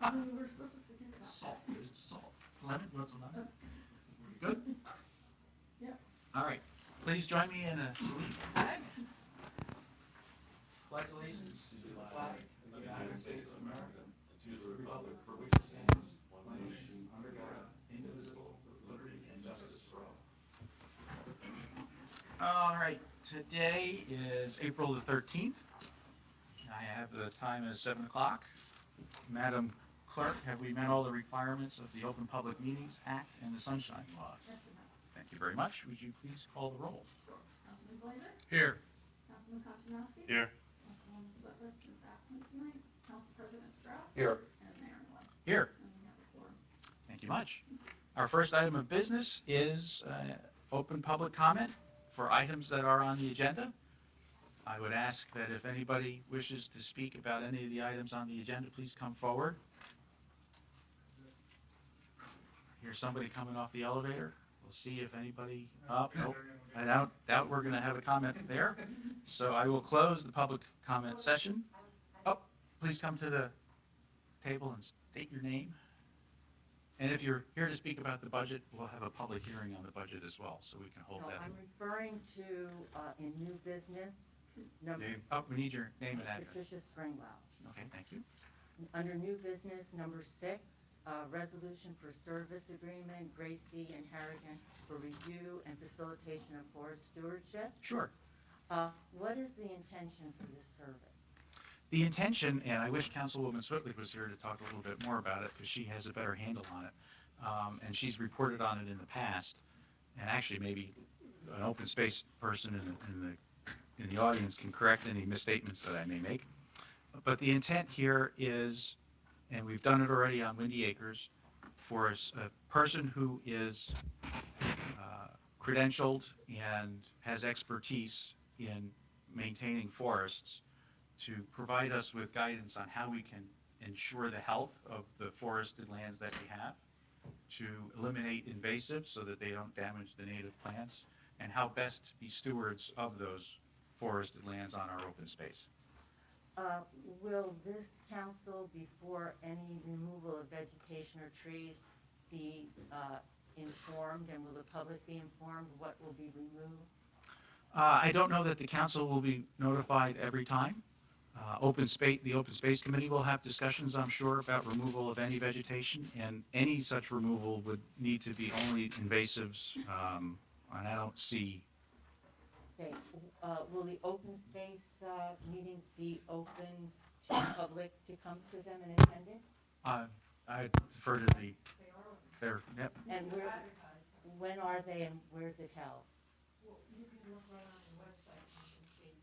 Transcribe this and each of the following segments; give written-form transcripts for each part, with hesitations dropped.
We're supposed to do that. Salt, there's salt. Lemon, you want some lemon? Good? Yep. All right. Please join me in a salute. Pledge allegiance to the flag of the United States of America, and to the republic for which it stands, one nation, under God, indivisible, with liberty and justice for all. All right. Today is April the 13th. I have the time as 7 o'clock. Madam Clerk, have we met all the requirements of the Open Public Meetings Act and the Sunshine Law? Yes, we have. Thank you very much. Would you please call the roll? Councilman Blazer? Here. Councilman Konchakowski? Here. Councilwoman Sweatlick is absent tonight. Council President Strauss? Here. And Mayor White. Here. And we have a quorum. Thank you much. Our first item of business is open public comment for items that are on the agenda. I would ask that if anybody wishes to speak about any of the items on the agenda, please come forward. Here's somebody coming off the elevator. We'll see if anybody nope. I doubt we're going to have a comment there. So I will close the public comment session. Oh, please come to the table and state your name. And if you're here to speak about the budget, we'll have a public hearing on the budget as well, so we can hold that. I'm referring to in new business. Name. Oh, we need your name and address. Patricia Springwell. Okay, thank you. Under new business, number 6, resolution for service agreement, Gracie and Harrigan for review and facilitation of forest stewardship. Sure. What is the intention for this service? The intention, and I wish Councilwoman Switlick was here to talk a little bit more about it because she has a better handle on it, and she's reported on it in the past. And actually, maybe an open space person in the audience can correct any misstatements that I may make. But the intent here is, and we've done it already on Windy Acres, for a person who is credentialed and has expertise in maintaining forests to provide us with guidance on how we can ensure the health of the forested lands that we have, to eliminate invasives so that they don't damage the native plants, and how best to be stewards of those forested lands on our open space. Will this council, before any removal of vegetation or trees, be informed, and will the public be informed what will be removed? I don't know that the council will be notified every time. The Open Space Committee will have discussions, I'm sure, about removal of any vegetation, and any such removal would need to be only invasives, and I don't see. Okay. Will the open space meetings be open to the public to come to them and attend it? I defer to the. They are open. There. Yep. And when are they, and where's it held? Well, you can look right on the website and see.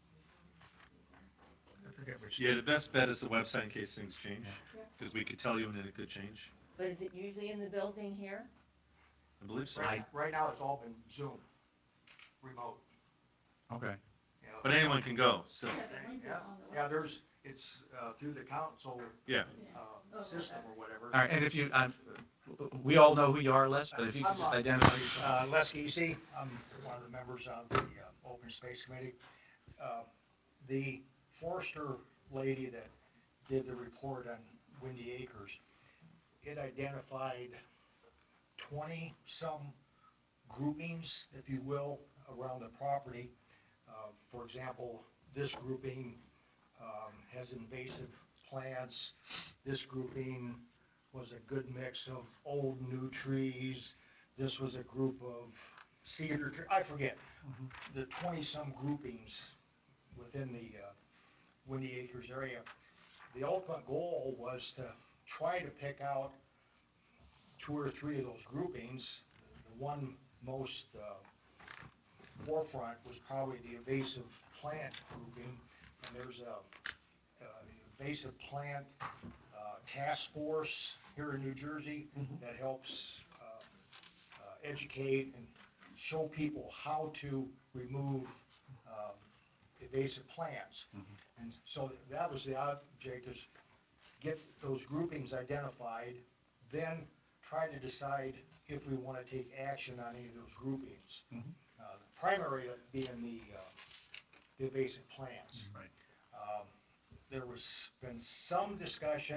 I forget which. Yeah, the best bet is the website in case things change, because we could tell you and then it could change. But is it usually in the building here? I believe so. Right now, it's all been Zoom, remote. Okay. Yeah. But anyone can go, so. Yeah, the link is Yeah, on the yeah, website. it's through the council Yeah. system or whatever. All right, and if you, we all know who you are, Les, but if you could just identify yourself. Les Giese, I'm one of the members of the Open Space Committee. The forester lady that did the report on Windy Acres, it identified 20-some groupings, if you will, around the property. For example, this grouping has invasive plants. This grouping was a good mix of old, new trees. This was a group of cedar trees. I forget. The 20-some groupings within the Windy Acres area. The ultimate goal was to try to pick out 2 or 3 of those groupings. The one most forefront was probably the invasive plant grouping, and there's a invasive plant task force here in New Jersey that helps educate and show people how to remove invasive plants. And so that was the object, is get those groupings identified, then try to decide if we want to take action on any of those groupings. The primary being the invasive plants. Right. There was been some discussion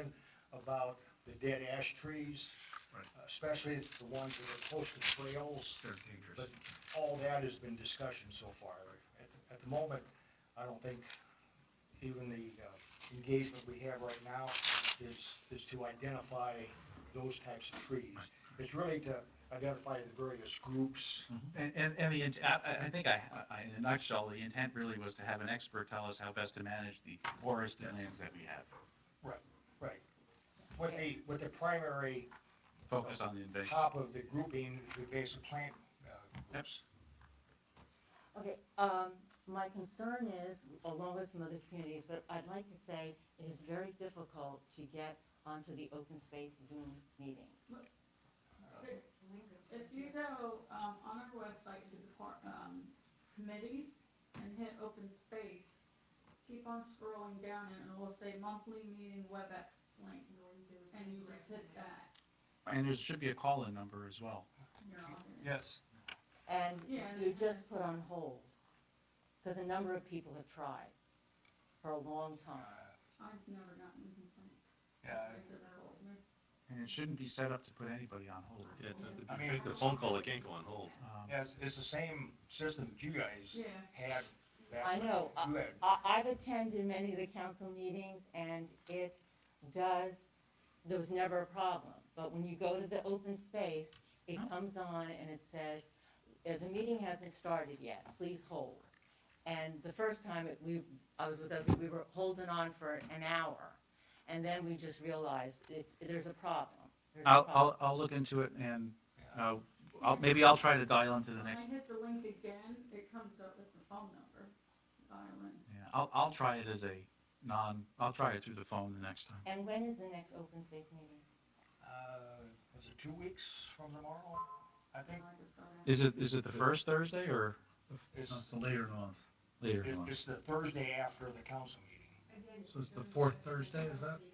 about the dead ash trees, Right. especially the ones that are close to trails. They're dangerous. But all that has been discussion so far. At the moment, I don't think even the engagement we have right now is to identify those types of trees. It's really to identify the various groups. And I think in a nutshell, the intent really was to have an expert tell us how best to manage the forest and lands that we have. Right. With the primary Focus on the invasion. top of the grouping, the invasive plant groups. Okay, my concern is, along with some other communities, but I'd like to say it is very difficult to get onto the open space Zoom meetings. If you go, on our website to committees and hit open space, keep on scrolling down and it will say monthly meeting WebEx link, and you just hit that. And there should be a call-in number as well. You're on it. Yes. And Yeah, and you it just has- put on hold, because a number of people have tried for a long time. I've never gotten complaints. Yeah. It's a hold me. And it shouldn't be set up to put anybody on hold. Yeah, it's a, I if mean- you make the phone call, it can't go on hold. Yes, it's the same system that you guys Yeah. had back I when know, you had. I've attended many of the council meetings, and there was never a problem. But when you go to the open space, it comes on and it says, the meeting hasn't started yet, please hold. And the first time I was with them, we were holding on for an hour, and then we just realized there's a problem. There's a problem. I'll look into it and, maybe I'll try to dial into the When I next. hit the link again, it comes up with the phone number, dial in. Yeah, I'll try it I'll try it through the phone the next time. And when is the next open space meeting? Was it 2 weeks from tomorrow? I think I just got it. Is it the first Thursday or it's, Later month. later in the month? it's the Thursday after the council meeting. So it's the fourth Thursday, is that?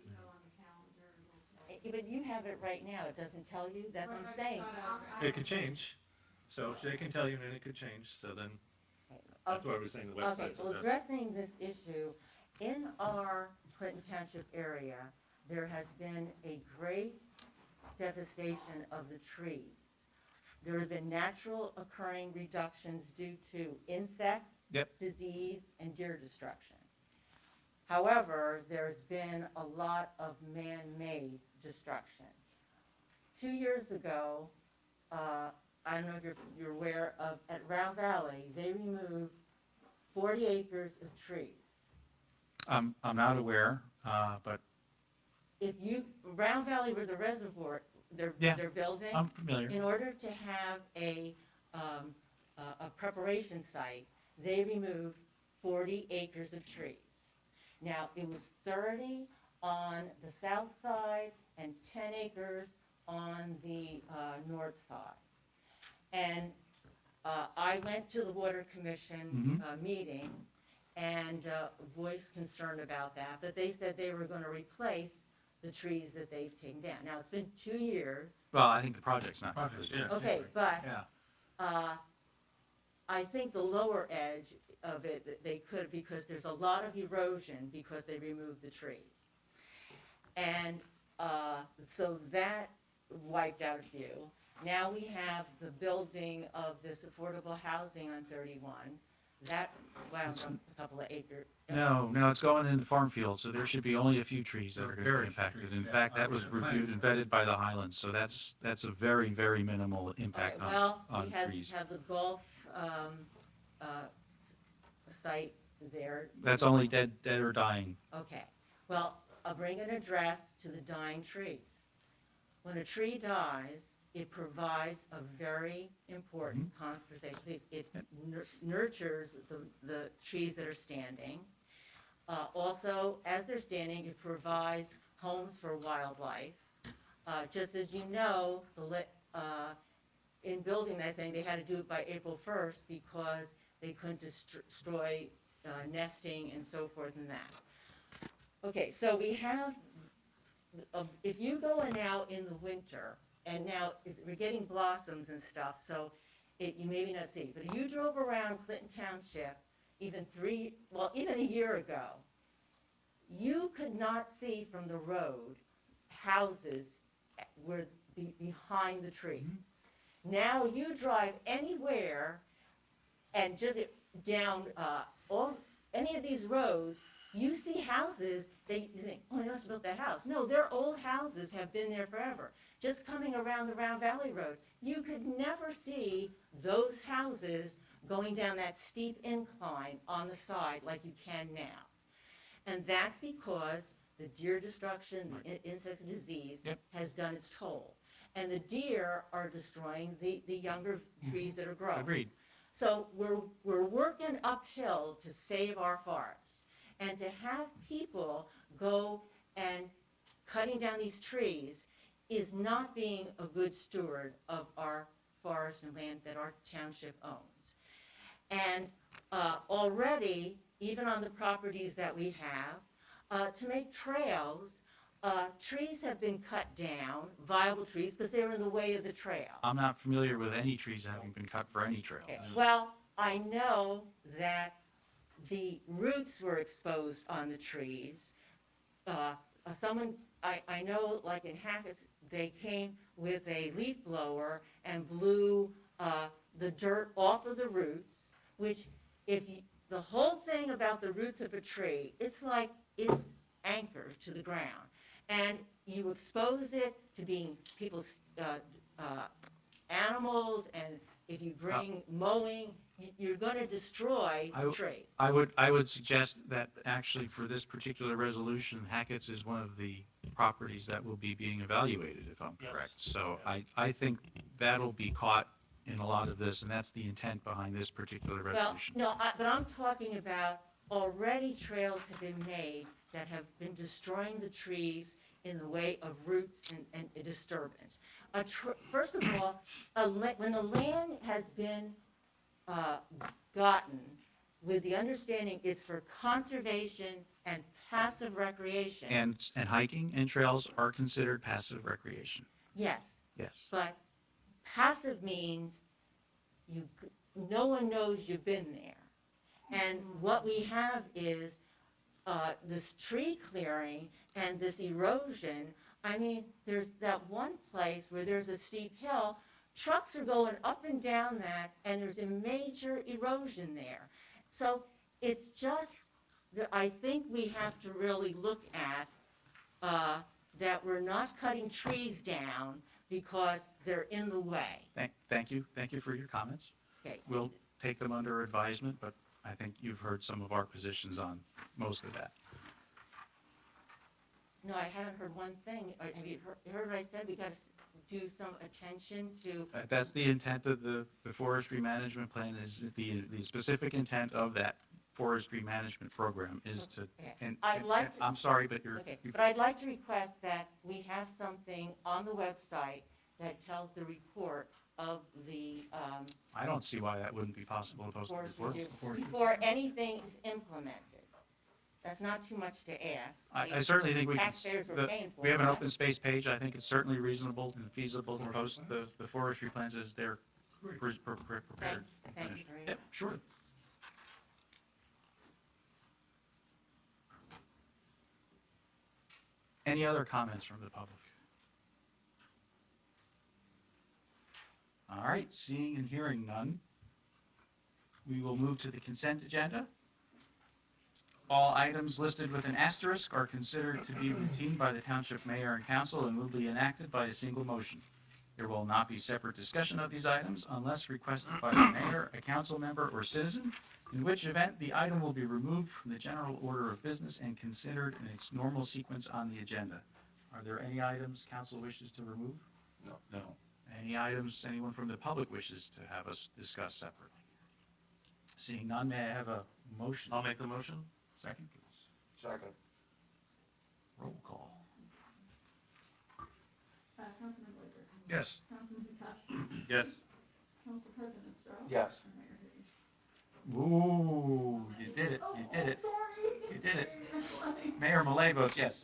But you have it right now, it doesn't tell you, that's what I'm saying. It could change. So they can tell you and it could change, so then, that's why I was saying the website's Okay, the so best. addressing this issue, in our Clinton Township area, there has been a great devastation of the trees. There have been natural occurring reductions due to insects, Yep. disease, and deer destruction. However, there's been a lot of man-made destruction. 2 years ago, I don't know if you're aware of, at Round Valley, they removed 40 acres of trees. I'm not aware, but Round Valley where the reservoir, Yeah. they're building, I'm familiar. in order to have a preparation site, they removed 40 acres of trees. Now, it was 30 on the south side and 10 acres on the north side. And I went to the Water Commission meeting and voiced concern about that, but they said they were going to replace the trees that they've taken down. Now, it's been 2 years. Well, I think the project's not Project, complete. Yeah. Okay, but Yeah. I think the lower edge of it, that they could, because there's a lot of erosion because they removed the trees. And so that wiped out a few. Now we have the building of this affordable housing on 31. That wound up a couple of acres. No, it's going in the farm field, so there should be only a few trees that are going to be Very few impacted. trees, In yeah. fact, that was reviewed and vetted by the Highlands, so that's a very, very minimal Okay, impact well, on we trees. have the golf site there. That's only dead or dying. Okay, well, I'll bring an address to the dying trees. When a tree dies, it provides a very important conservation piece. It nurtures the trees that are standing. Also, as they're standing, it provides homes for wildlife. Just as you know, in building that thing, they had to do it by April 1st because they couldn't destroy nesting and so forth and that. Okay, so we have, if you go in now in the winter, and now we're getting blossoms and stuff, so you maybe not see, but if you drove around Clinton Township even a year ago, you could not see from the road houses were behind the trees. Now you drive anywhere and just down any of these roads, you see houses, you think, oh, they must have built that house. No, their old houses have been there forever. Just coming around the Round Valley Road, you could never see those houses going down that steep incline on the side like you can now. And that's because the deer destruction, the insects disease has done its toll. And the deer are destroying the younger trees that are growing. Agreed. So we're working uphill to save our forests. And to have people go and cutting down these trees is not being a good steward of our forest and land that our township owns. And already, even on the properties that we have, to make trails, trees have been cut down, viable trees, because they were in the way of the trail. I'm not familiar with any trees having been cut for any trail. Okay. Well, I know that the roots were exposed on the trees. I know, like in Hackett's, they came with a leaf blower and blew the dirt off of the roots, which the whole thing about the roots of a tree, it's like it's anchored to the ground. And you expose it to being people's animals, and if you bring mowing, you're going to destroy the tree. I would suggest that actually for this particular resolution, Hackett's is one of the properties that will be being evaluated, if I'm correct. So I think that'll be caught in a lot of this, and that's the intent behind this particular resolution. Well, no, but I'm talking about already trails have been made that have been destroying the trees in the way of roots and a disturbance. First of all, when the land has been gotten with the understanding it's for conservation and passive recreation. And hiking and trails are considered passive recreation. Yes. Yes. But passive means no one knows you've been there. And what we have is this tree clearing and this erosion. I mean, there's that one place where there's a steep hill. Trucks are going up and down that, and there's a major erosion there. So it's just that I think we have to really look at that we're not cutting trees down because they're in the way. Thank you. Thank you for your comments. Okay. We'll take them under advisement, but I think you've heard some of our positions on most of that. No, I haven't heard one thing. Have you heard what I said? We got to do some attention to. That's the intent of the forestry management plan. Is the specific intent of that forestry management program is to. Okay. I'm sorry, but you're. Okay, but I'd like to request that we have something on the website that tells the report of the I don't see why that wouldn't be possible to post a report. Before anything is implemented. That's not too much to ask. I certainly think we can. Taxpayers were paying for We have an that. open space page. I think it's certainly reasonable and feasible to post the forestry plans as they're prepared. Thank you very much. Yep, sure. Any other comments from the public? All right, seeing and hearing none, we will move to the consent agenda. All items listed with an asterisk are considered to be routine by the township mayor and council and will be enacted by a single motion. There will not be separate discussion of these items unless requested by the mayor, a council member, or citizen, in which event the item will be removed from the general order of business and considered in its normal sequence on the agenda. Are there any items council wishes to remove? No. No. Any items anyone from the public wishes to have us discuss separately? Seeing none, may I have a motion? I'll make the motion. Second, please. Second. Roll call. Councilman Blazer. Yes. Councilman Hitachi. Yes. Council President Strauss. Yes. And Mayor Hughes. Ooh, you did it, you did it. Sorry. You did it. Mayor Millet votes yes.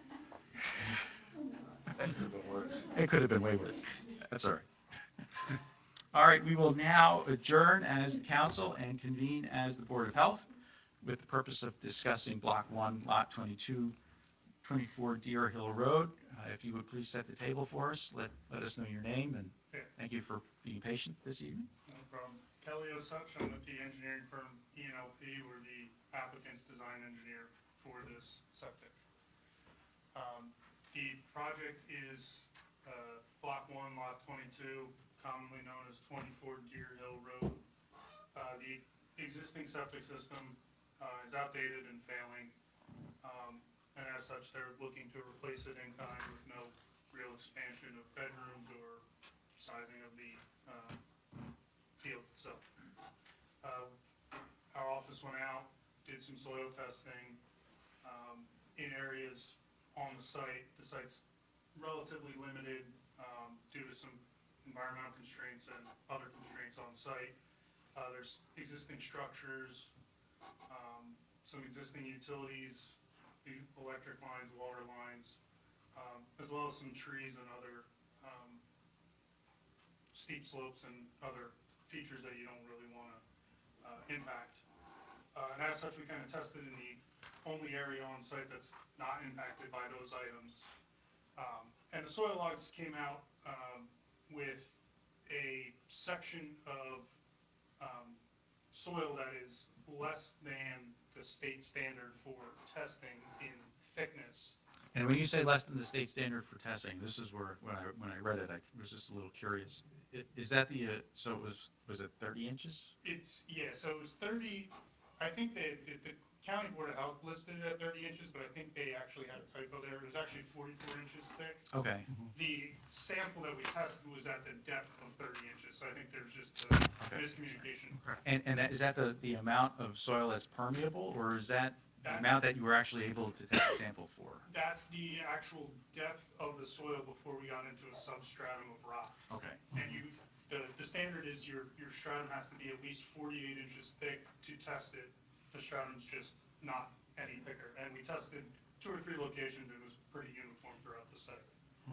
It could have been way worse. That's all right. All right, we will now adjourn as the council and convene as the Board of Health with the purpose of discussing Block 1, Lot 22, 24 Deer Hill Road. If you would please set the table for us, let us know your name, and Okay. thank you for being patient this evening. No problem. Kelly Osuch, I'm with the engineering firm ENLP. We're the applicant's design engineer for this septic. The project is Block 1, Lot 22, commonly known as 24 Deer Hill Road. The existing septic system is outdated and failing, and as such, they're looking to replace it in kind with no real expansion of bedrooms or sizing of the field itself. Our office went out, did some soil testing in areas on the site. The site's relatively limited due to some environmental constraints and other constraints on site. There's existing structures, some existing utilities, electric lines, water lines, as well as some trees and other steep slopes and other features that you don't really want to impact. And as such, we kind of tested in the only area on site that's not impacted by those items. And the soil logs came out with a section of soil that is less than the state standard for testing in thickness. And when you say less than the state standard for testing, this is where, when I read it, I was just a little curious. Is that so it was it 30 inches? So it was 30, I think the county board of health listed it at 30 inches, but I think they actually had a typo there. It was actually 44 inches thick. Okay. The sample that we tested was at the depth of 30 inches, so I think there's just a miscommunication. And is that the amount of soil that's permeable, or is that the amount that you were actually able to take a sample for? That's the actual depth of the soil before we got into a substratum of rock. Okay. And the standard is your stratum has to be at least 48 inches thick to test it. The stratum's just not any thicker. And we tested 2 or 3 locations. It was pretty uniform throughout the site.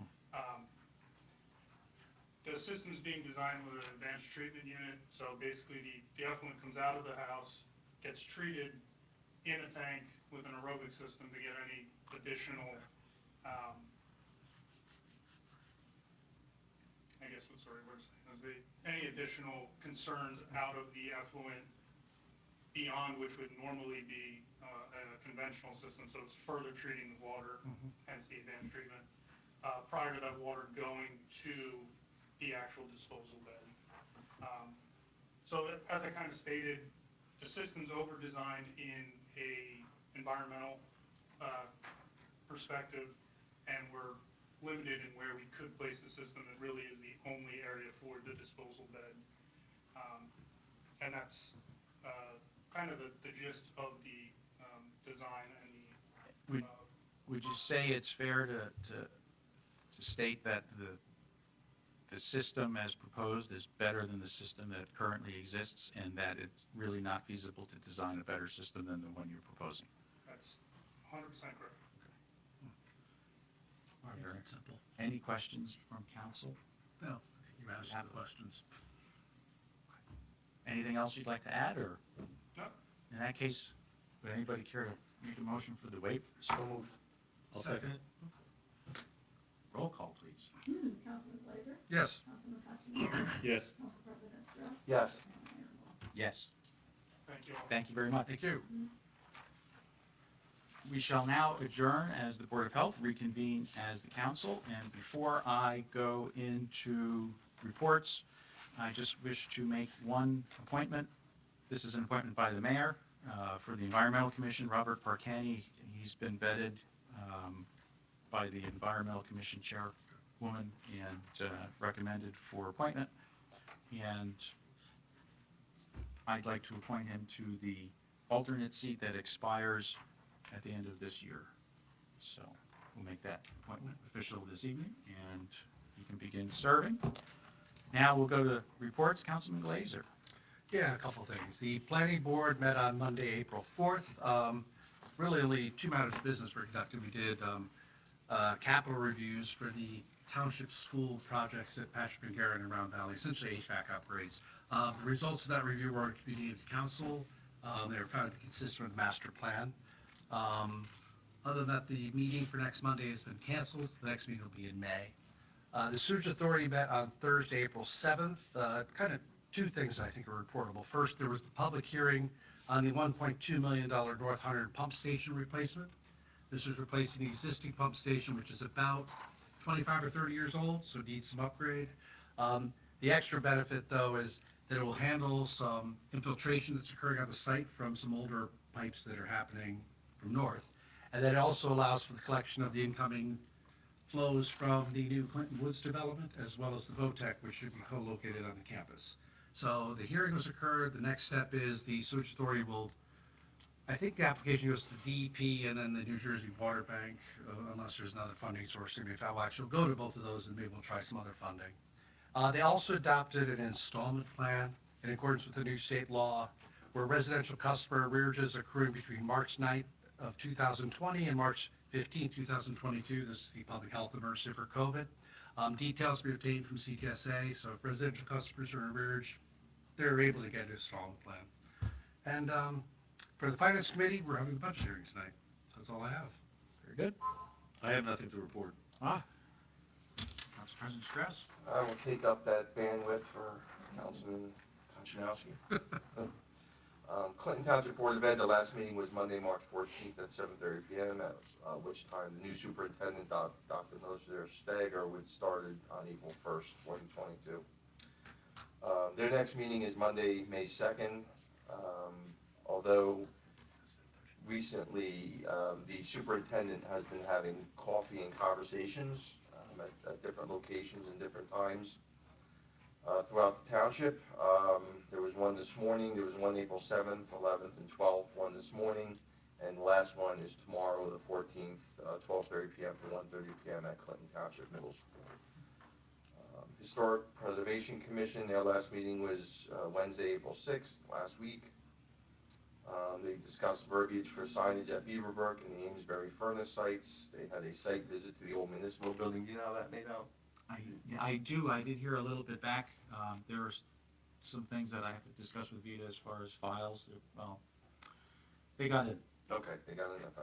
The system's being designed with an advanced treatment unit. So basically the effluent comes out of the house, gets treated in a tank with an aerobic system to get any additional, I guess what's the right word to say, any additional concerns out of the effluent beyond which would normally be a conventional system. So it's further treating the water, hence the advanced treatment, prior to that water going to the actual disposal bed. So as I kind of stated, the system's over-designed in a environmental perspective, and we're limited in where we could place the system. It really is the only area for the disposal bed. And that's kind of the gist of the design and the... Would you say it's fair to state that the system as proposed is better than the system that currently exists, and that it's really not feasible to design a better system than the one you're proposing? That's 100% correct. Are there Simple. any questions from council? No, you asked the questions. Anything else you'd like to add, or? No. In that case, would anybody care to make a motion for the waiver? So moved. I'll second it. Roll call, please. Councilman Blazer? Yes. Councilman Hutchinson? Yes. Council President Strauss? Yes. And Mayor Moore. Yes. Thank you all. Thank you very much. Thank you. We shall now adjourn as the Board of Health, reconvene as the council, and before I go into reports, I just wish to make one appointment. This is an appointment by the mayor for the Environmental Commission, Robert Parcani. He's been vetted by the Environmental Commission chairwoman and recommended for appointment. And I'd like to appoint him to the alternate seat that expires at the end of this year. So we'll make that appointment official this evening, and you can begin serving. Now we'll go to reports. Councilman Glazer. Yeah, a couple things. The planning board met on Monday, April 4th. Really only 2 matters of business were conducted. We did capital reviews for the township school projects at Patrick and Garrett and Round Valley, essentially HVAC upgrades. The results of that review were communicated to council. They were found to be consistent with the master plan. Other than that, the meeting for next Monday has been canceled. The next meeting will be in May. The Sewage Authority met on Thursday, April 7th. Kind of two things I think are reportable. First, there was the public hearing on the $1.2 million North Hundred pump station replacement. This is replacing the existing pump station, which is about 25 or 30 years old, so it needs some upgrade. The extra benefit, though, is that it will handle some infiltration that's occurring on the site from some older pipes that are happening from north. And then it also allows for the collection of the incoming flows from the new Clinton Woods development, as well as the VOTEC, which should be co-located on the campus. So the hearing has occurred. The next step is the Sewage Authority will, I think the application goes to the DEP and then the New Jersey Water Bank, unless there's another funding source. Maybe I'll actually go to both of those and maybe we'll try some other funding. They also adopted an installment plan in accordance with the new state law where residential customer arrearages accruing between March 9th of 2020 and March 15, 2022. This is the public health emergency for COVID. Details be obtained from CTSA, so if residential customers are in arrearage, they're able to get an installment plan. And for the Finance Committee, we're having a budget hearing tonight. That's all I have. Very good. I have nothing to report. Council President Strauss. I will take up that bandwidth for Councilman Kochanowski. Clinton Township Board of Ed, the last meeting was Monday, March 14th at 7:30 p.m., at which time the new superintendent, Dr. Mosher Stager, would started on April 1st, 2022. Their next meeting is Monday, May 2nd. Although recently the superintendent has been having coffee and conversations at different locations and different times throughout the township. There was one this morning, there was one April 7th, 11th, and 12th, one this morning, and the last one is tomorrow, the 14th, 12:30 p.m. to 1:30 p.m. at Clinton Township Middle School. Historic Preservation Commission, their last meeting was Wednesday, April 6th, last week. They discussed verbiage for signage at Beaverbrook and the Amesbury Furnace sites. They had a site visit to the old municipal building. Do you know how that made out? I do. I did hear a little bit back. There are some things that I have to discuss with Vita as far as files. Well, they got in. Okay, they got enough.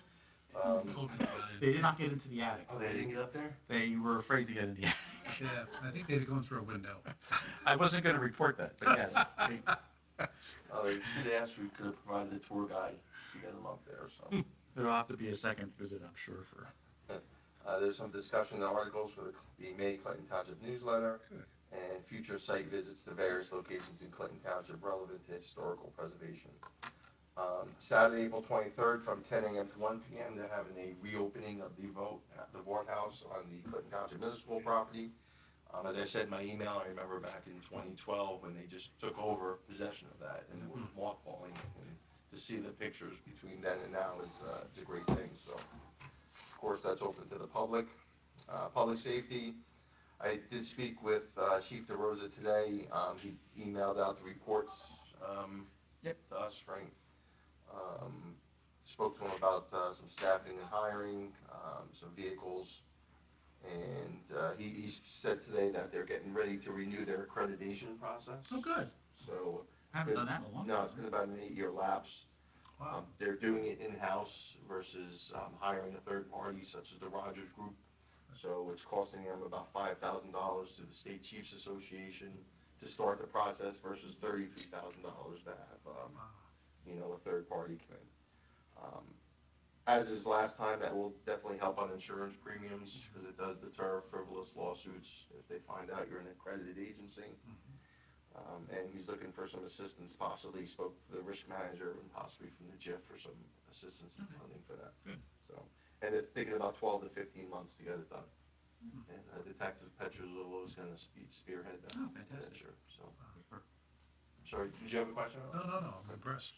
They did not get into the attic. Oh, they didn't get up there? They were afraid to get in the attic. Yeah, I think they'd gone through a window. I wasn't going to report that, but yes. Oh, they should ask, we could have provided a tour guide to get them up there, so. There'll have to be a second visit, I'm sure, for. There's some discussion in the articles for the May Clinton Township newsletter and future site visits to various locations in Clinton Township relevant to historical preservation. Saturday, April 23rd from 10 a.m. to 1 p.m. they're having a reopening of the Vought House on the Clinton Township Middle School property. As I said in my email, I remember back in 2012 when they just took over possession of that and were mothballing it. And to see the pictures between then and now is it's a great thing. So, of course, that's open to the public. Public safety. I did speak with Chief DeRosa today. He emailed out the reports to us, Frank. Spoke to him about some staffing and hiring, some vehicles. And he said today that they're getting ready to renew their accreditation process. Oh, good. So I haven't done that in a long time. No, it's been about an 8-year lapse. Wow. They're doing it in-house versus hiring a third party such as the Rogers Group. So it's costing them about $5,000 to the State Chiefs Association to start the process versus $33,000 to have a third party come in. As is last time, that will definitely help on insurance premiums because it does deter frivolous lawsuits if they find out you're an accredited agency. And he's looking for some assistance, possibly spoke to the risk manager and possibly from the JIF for some assistance and funding for that. Good. So, and they're thinking about 12 to 15 months to get it done. And Detective Petrozolo is going to spearhead that. Oh, fantastic. Venture, so. Sorry, did you have a question? No, I'm impressed.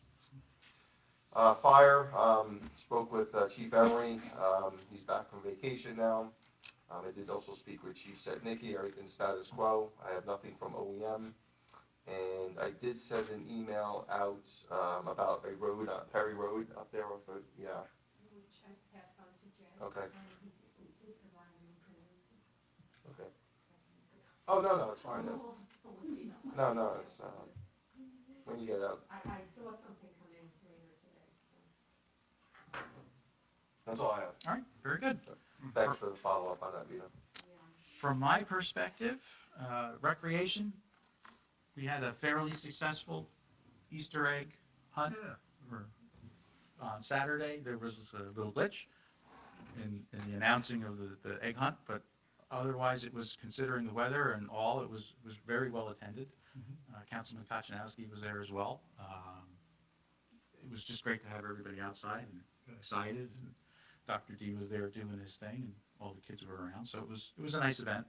Fire, spoke with Chief Emery. He's back from vacation now. I did also speak with Chief Setnicki. Everything's status quo. I have nothing from OEM. And I did send an email out about a road, Perry Road up there. Yeah. Okay. Okay. Oh, no, it's fine. No, it's when you get out. I saw something come in later today. That's all I have. All right, very good. Thanks for the follow-up on that, Vito. From my perspective, recreation, we had a fairly successful Easter egg hunt. On Saturday, there was a little glitch in the announcing of the egg hunt, but otherwise it was, considering the weather and all, it was very well attended. Councilman Kochanowski was there as well. It was just great to have everybody outside and excited, and Dr. D was there doing his thing, and all the kids were around, so it was a nice event.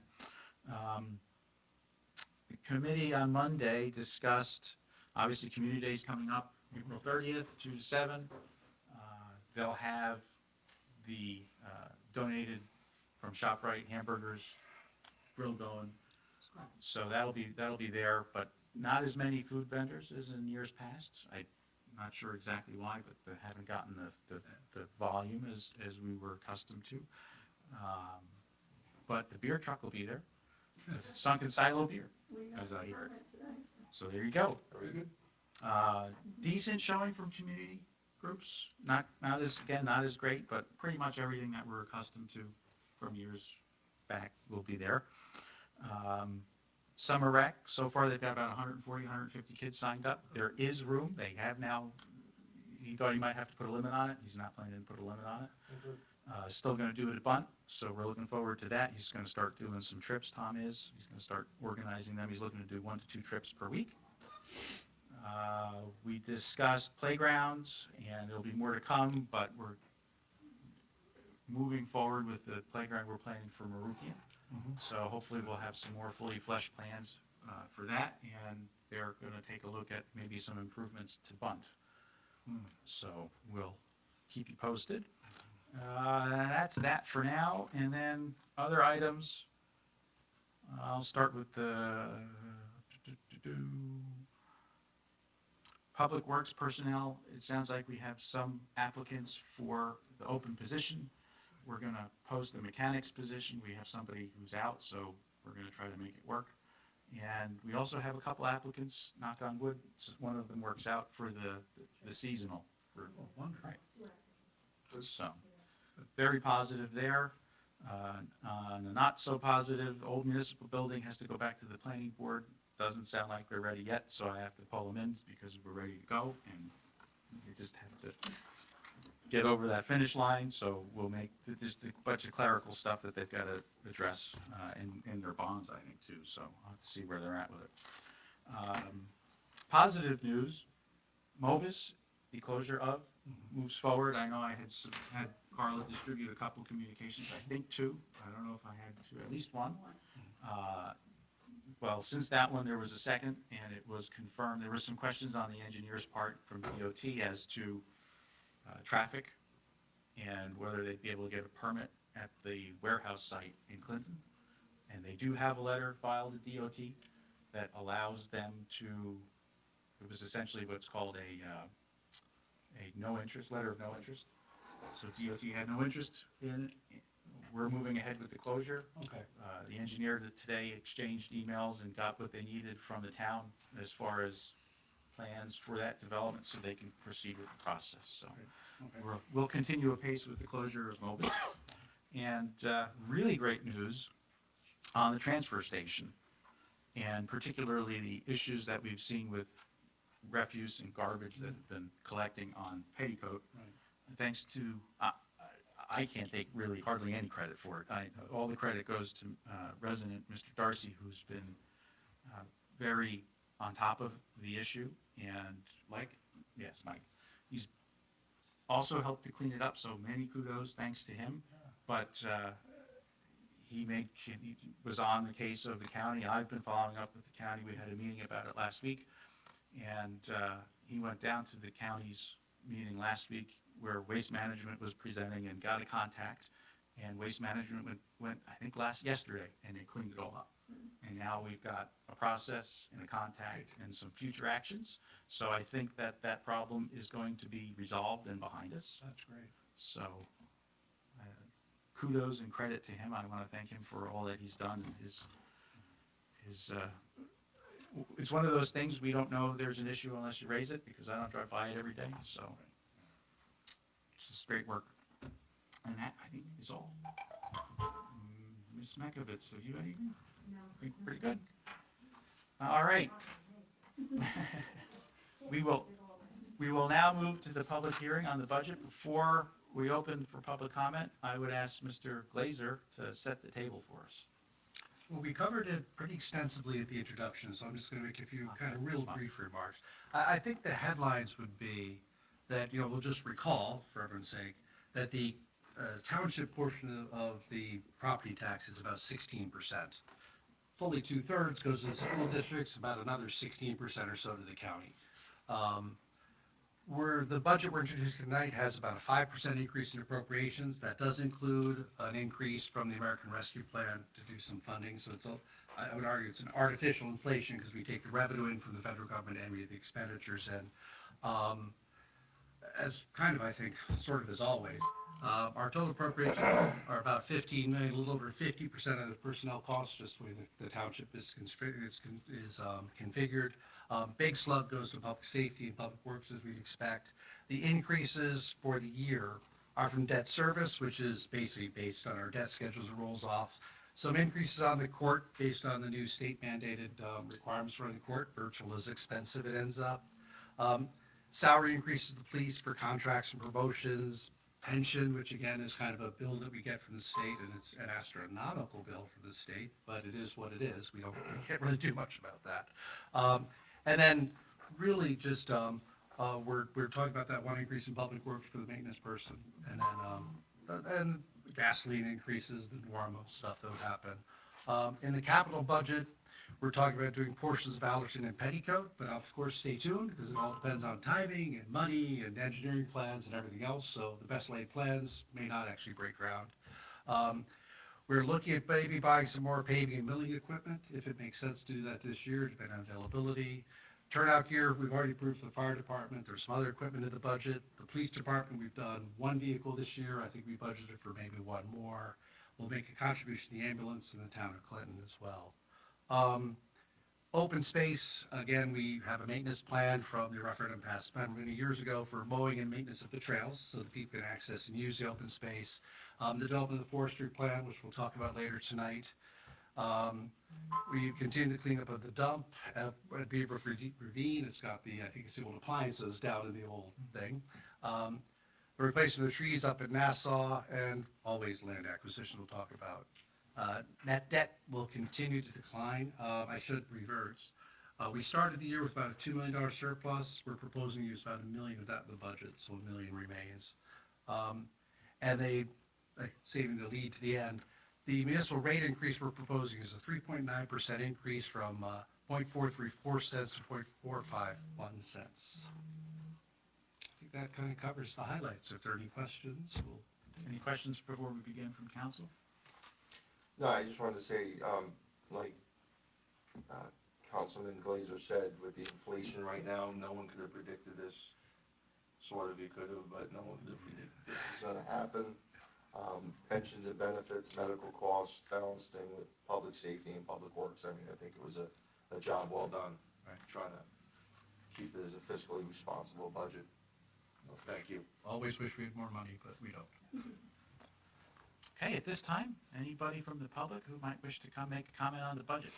The committee on Monday discussed, obviously, Community Day's coming up, April 30th, 2 to 7. They'll have the donated from ShopRite hamburgers grill going, so that'll be there, but not as many food vendors as in years past. I'm not sure exactly why, but they haven't gotten the volume as we were accustomed to. But the beer truck will be there. It's Sunken Silo beer, We got as I hear it. permit today. So there you go. Very good. Decent showing from community groups. Not as great, but pretty much everything that we're accustomed to from years back will be there. Summer rec, so far they've got about 140, 150 kids signed up. There is room. They have now, he thought he might have to put a limit on it. He's not planning to put a limit on it. Still going to do it at Bunt, so we're looking forward to that. He's going to start doing some trips, Tom is. He's going to start organizing them. He's looking to do 1 to 2 trips per week. We discussed playgrounds, and there'll be more to come, but we're moving forward with the playground we're planning for Marukian. So hopefully we'll have some more fully fleshed plans for that, and they're going to take a look at maybe some improvements to Bunt. So we'll keep you posted. That's that for now, and then other items. I'll start with the Public Works personnel. It sounds like we have some applicants for the open position. We're going to post the mechanics position. We have somebody who's out, so we're going to try to make it work. And we also have a couple applicants, knock on wood, one of them works out for the seasonal. Wonderful. Right. So, very positive there. On the not so positive, the old municipal building has to go back to the planning board. Doesn't sound like they're ready yet, so I have to pull them in because we're ready to go, and they just have to get over that finish line. So we'll make just a bunch of clerical stuff that they've got to address in their bonds, I think, too. So I'll have to see where they're at with it. Positive news, Mobis, the closure of, moves forward. I know I had Carla distribute a couple communications, I think 2. I don't know if I had 2, at least 1. Well, since that one, there was a second, and it was confirmed. There were some questions on the engineer's part from DOT as to traffic and whether they'd be able to get a permit at the warehouse site in Clinton. And they do have a letter filed at DOT that allows them to, it was essentially what's called a no interest, letter of no interest. So DOT had no interest in it. We're moving ahead with the closure. Okay. The engineer today exchanged emails and got what they needed from the town as far as plans for that development so they can proceed with the process. So we'll continue apace with the closure of Mobis. And really great news on the transfer station, and particularly the issues that we've seen with refuse and garbage that have been collecting on Petticoat. Thanks to, I can't take really hardly any credit for it. All the credit goes to resident Mr. Darcy, who's been very on top of the issue, and Mike, he's also helped to clean it up, so many kudos, thanks to him. But he was on the case of the county. I've been following up with the county. We had a meeting about it last week, and he went down to the county's meeting last week where Waste Management was presenting and got a contact, and Waste Management went I think yesterday, and they cleaned it all up. And now we've got a process and a contact and some future actions. So I think that problem is going to be resolved and behind us. That's great. So kudos and credit to him. I want to thank him for all that he's done. It's one of those things we don't know there's an issue unless you raise it, because I don't drive by it every day. So it's just great work. And that, I think, is all. Ms. Mekovitz, have you anything? No. Pretty good. All right. We will now move to the public hearing on the budget. Before we open for public comment, I would ask Mr. Glazer to set the table for us. Well, we covered it pretty extensively at the introduction, so I'm just going to make a few kind of real That's fine. brief remarks. I think the headlines would be that, we'll just recall, for everyone's sake, that the township portion of the property tax is about 16%. Fully 2/3 goes to the school districts, about another 16% or so to the county. The budget we're introducing tonight has about a 5% increase in appropriations. That does include an increase from the American Rescue Plan to do some funding. So I would argue it's an artificial inflation because we take the revenue in from the federal government and we get the expenditures in. As kind of, I think, sort of as always, our total appropriations are about 15 million, a little over 50% of the personnel costs, just the way the township is configured. Big slug goes to public safety and public works, as we'd expect. The increases for the year are from debt service, which is basically based on our debt schedules that rolls off. Some increases on the court based on the new state mandated requirements for the court. Virtual is expensive, it ends up. Salary increases to the police for contracts and promotions. Pension, which again is kind of a bill that we get from the state, and it's an astronomical bill for the state, but it is what it is. We can't really do much about that. And then really just we're talking about that one increase in public works for the maintenance person, and then gasoline increases, the normal stuff that would happen. In the capital budget, we're talking about doing portions of Allerton and Petticoat, but of course stay tuned because it all depends on timing and money and engineering plans and everything else. So the best laid plans may not actually break ground. We're looking at maybe buying some more paving and milling equipment if it makes sense to do that this year, depending on availability. Turnout gear, we've already approved for the fire department. There's some other equipment in the budget. The police department, we've done one vehicle this year. I think we budgeted for maybe one more. We'll make a contribution to the ambulance in the town of Clinton as well. Open space, again, we have a maintenance plan from the referendum passed many years ago for mowing and maintenance of the trails so that people can access and use the open space. The development of the forestry plan, which we'll talk about later tonight. We continue the cleanup of the dump at Beaverbrook Ravine. It's got I think it's the old appliances down in the old thing. The replacement of trees up at Nassau, and always land acquisition we'll talk about. Net debt will continue to decline. I should reverse. We started the year with about a $2 million surplus. We're proposing to use about $1 million of that in the budget, so $1 million remains. And saving the lead to the end, the municipal rate increase we're proposing is a 3.9% increase from 0.434 cents to 0.451 cents. I think that kind of covers the highlights. If there are any questions, Any questions before we begin from council? No, I just wanted to say, like Councilman Glazer said, with the inflation right now, no one could have predicted this. Sort of you could have, but no one could have predicted this was going to happen. Pensions and benefits, medical costs, balanced in with public safety and public works. I mean, I think it was a job well done. Right. Trying to keep it as a fiscally responsible budget. Well, thank you. always wish we had more money, but we don't. Okay, at this time, anybody from the public who might wish to make a comment on the budget?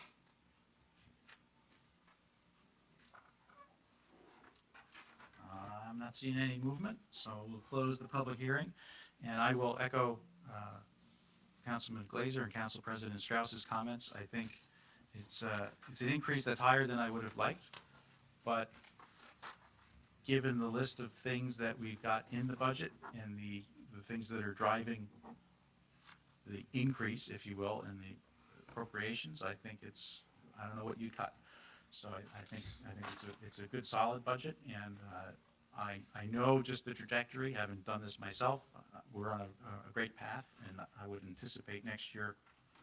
I'm not seeing any movement, so we'll close the public hearing. And I will echo Councilman Glazer and Council President Strauss's comments. I think it's an increase that's higher than I would have liked, but given the list of things that we've got in the budget and the things that are driving the increase, if you will, in the appropriations, I think I don't know what you'd cut. So I think it's a good solid budget, and I know just the trajectory, having done this myself, we're on a great path, and I would anticipate next year,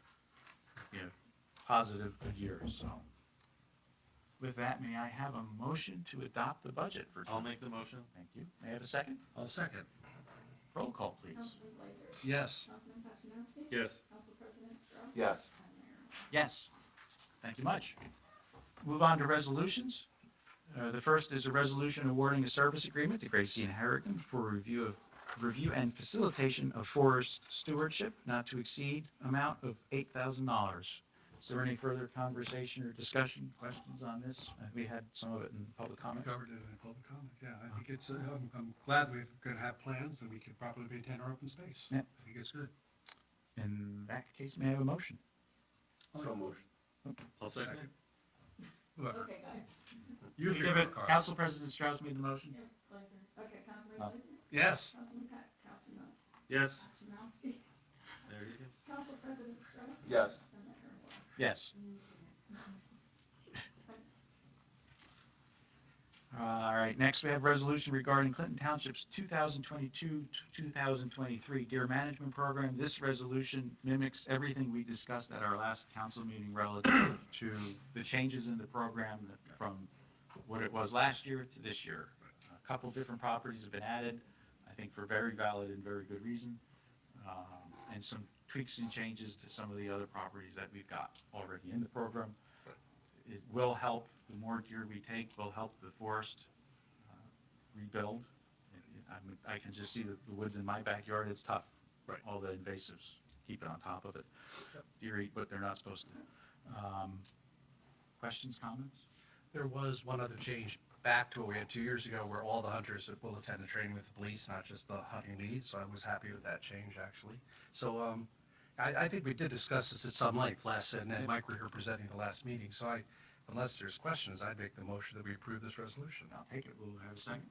positive good year. So with that, may I have a motion to adopt the budget for? I'll make the motion. Thank you. May I have a second? I'll second. Roll call, please. Councilman Glazer? Yes. Councilman Pachinovsky? Yes. Council President Strauss? Yes. And Mayor Moore. Yes. Thank you much. Move on to resolutions. The first is a resolution awarding a service agreement to Gracie and Harrigan for review of review and facilitation of forest stewardship, not to exceed amount of $8,000. Is there any further conversation or discussion, questions on this? We had some of it in public comment. Covered it in public comment, yeah. I think it's, I'm glad we're going to have plans and we can properly maintain our open space. Yep. I think it's good. In that case, may I have a motion? So moved. I'll second. Whoever. Okay, guys. You Give it, Council President Strauss made the motion? Yeah, Glazer. Okay, Councilman Oh. Glazer? Yes. Councilman Pat, Councilman Yes. Kaczynowski? There he is. Council President Strauss? Yes. And Mayor Moore. Yes. All right, next we have resolution regarding Clinton Township's 2022 to 2023 deer management program. This resolution mimics everything we discussed at our last council meeting relative to the changes in the program from what it was last year to this year. A couple different properties have been added, I think for very valid and very good reason, and some tweaks and changes to some of the other properties that we've got already in the program. It will help, the more deer we take will help the forest rebuild. I can just see the woods in my backyard, it's tough. Right. All the invasives, keep it on top of it. Deer eat what they're not supposed to. Questions, comments? There was one other change back to what we had 2 years ago where all the hunters will attend the training with the police, not just the hunting leads, so I was happy with that change actually. So I think we did discuss this at some length last, and then Mike were here presenting the last meeting, so unless there's questions, I'd make the motion that we approve this resolution. I'll take it, we'll have a second.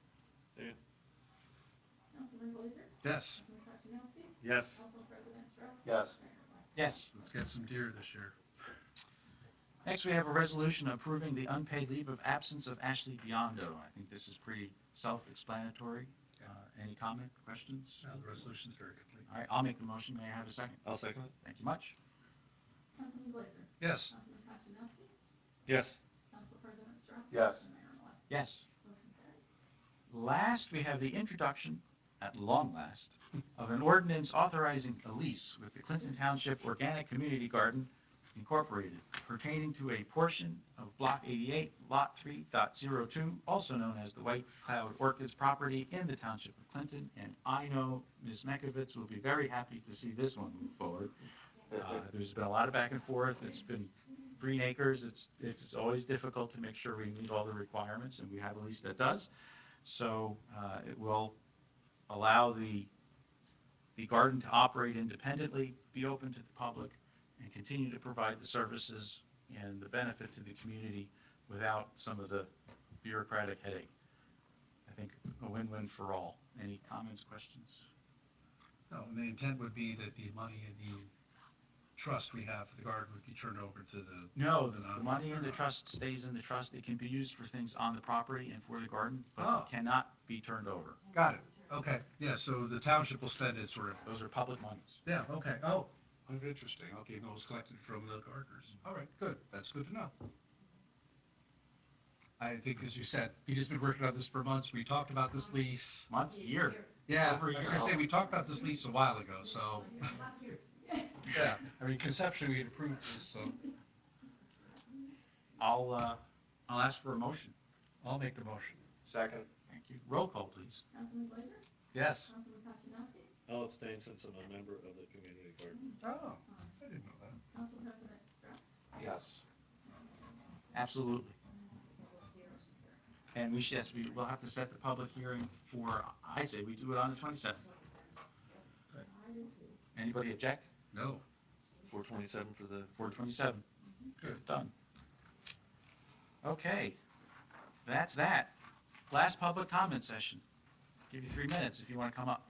Councilman Glazer? Yes, Councilman Kaczynowski? Yes. Council President Strauss? Yes. Mayor Moore. Yes. let's get some deer this year. Next, we have a resolution approving the unpaid leave of absence of Ashley Biondo. I think this is pretty self-explanatory. Any comment, questions? No, the resolution's very complete. All right, I'll make the motion. May I have a second? I'll second it. Thank you much. Councilman Glazer? Yes, Councilman Kaczynowski? Yes. Council President Strauss? Yes. And Mayor Moore. Yes. Motion carried. Last, we have the introduction, at long last, of an ordinance authorizing a lease with the Clinton Township Organic Community Garden Incorporated pertaining to a portion of Block 88, Lot 3.02, also known as the White Cloud Orchids property in the Township of Clinton. And I know Ms. Mekovitz will be very happy to see this one move forward. There's been a lot of back and forth. It's been green acres. It's always difficult to make sure we meet all the requirements, and we have a lease that does. So it will allow the garden to operate independently, be open to the public, and continue to provide the services and the benefit to the community without some of the bureaucratic headache. I think a win-win for all. Any comments, questions? no, and the intent would be that the money in the trust we have for the garden would be turned over to the. No, the money in the trust stays in the trust. It can be used for things on the property and for the garden, but Oh. it cannot be turned over. Got it, okay, yeah, so the township will spend it sort of. Those are public monies. Yeah, okay, oh, interesting, okay, no, it's collected from the gardeners. All right, good, that's good to know. I think, as you said, Peter's been working on this for months, we talked about this lease. Months, year. Yeah, Over a I was year. gonna say, we talked about this lease a while ago, so, yeah, I mean, conceptually, we had approved this, so I'll ask for a motion. I'll make the motion. Second. Thank you. Roll call, please. Councilman Glazer? Yes. Councilman Kaczynowski? I'll abstain since I'm a member of the community garden. Oh, I didn't know that. Council President Strauss? Yes. Absolutely. And yes, we will have to set the public hearing for, I say we do it on the 27th. Anybody object? No. 427 for the. 427. Good. Done. Okay, that's that. Last public comment session. Give you 3 minutes if you want to come up.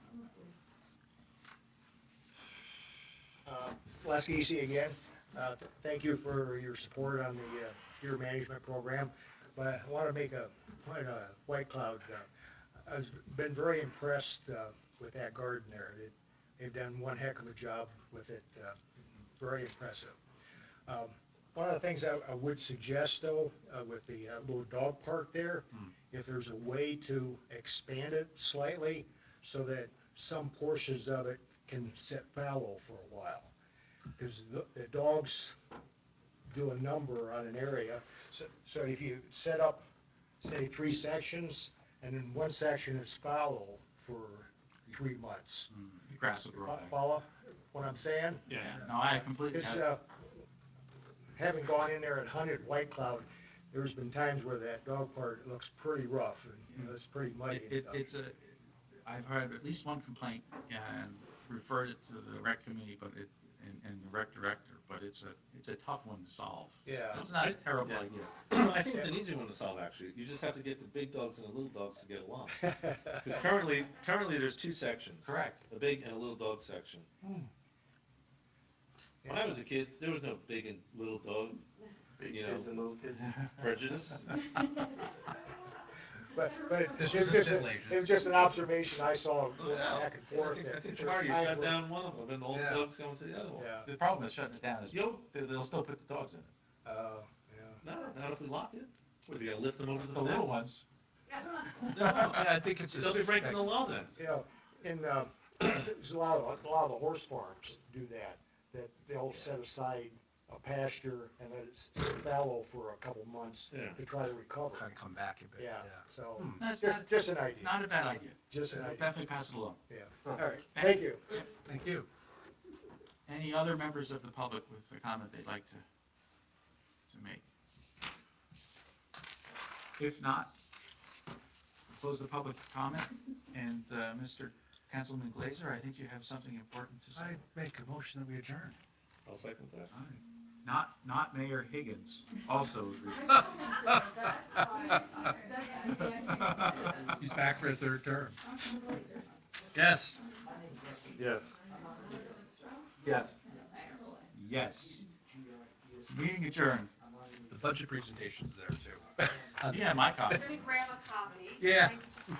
Les Geesey again. Thank you for your support on the deer management program. But I want to make a point on White Cloud. I've been very impressed with that garden there. They've done one heck of a job with it. Very impressive. One of the things I would suggest, though, with the little dog park there, if there's a way to expand it slightly so that some portions of it can sit fallow for a while. Because the dogs do a number on an area. So if you set up, say, 3 sections, and then one section is fallow for 3 months. The grass will grow back. Follow what I'm saying? Yeah, no, I completely, It's, having gone in there and hunted White Cloud, there's been times where that dog park looks pretty rough and it's pretty muddy and stuff. it's I've heard at least one complaint and referred it to the rec committee, but and the rec director, but it's a tough one to solve. Yeah. It's not a terrible Yeah. idea. I think it's an easy one to solve, actually. You just have to get the big dogs and the little dogs to get along. Because currently there's 2 sections. Correct. A big and a little dog section. When I was a kid, there was no big and little dog, you know, little kids. prejudice. But This it's was just, in Middle Ages. it was just an observation I saw going Yeah. back and forth. I think that Charlie there's shut times down one of them, and the old Yeah. dog's going to the other one. where- Yeah, The problem with shutting it down is Yo. they'll still put the dogs in it. yeah. No, not if we lock it. What, you gotta lift them over the The fence? little ones. Yeah, I think it's. They'll be breaking the law then. You know, in, there's a lot of the horse farms do that they'll set aside a pasture and let it sit fallow for a couple months Yeah. to try to recover. Kind of come back a bit, Yeah, yeah. so, That's just an idea. Not a bad idea. Just an idea, Definitely pass it along. yeah. All right, thank you. Thank you. Any other members of the public with a comment they'd like to make? If not, close the public comment, and, Mr. Councilman Glazer, I think you have something important to say. I make a motion that we adjourn. I'll second that. All right. Not Mayor Higgins, also agrees. He's back for a 3rd term. Yes. Yes. Yes. Yes. Meeting adjourned. The budget presentation's there too. Yeah, my copy. Grab a copy. Yeah.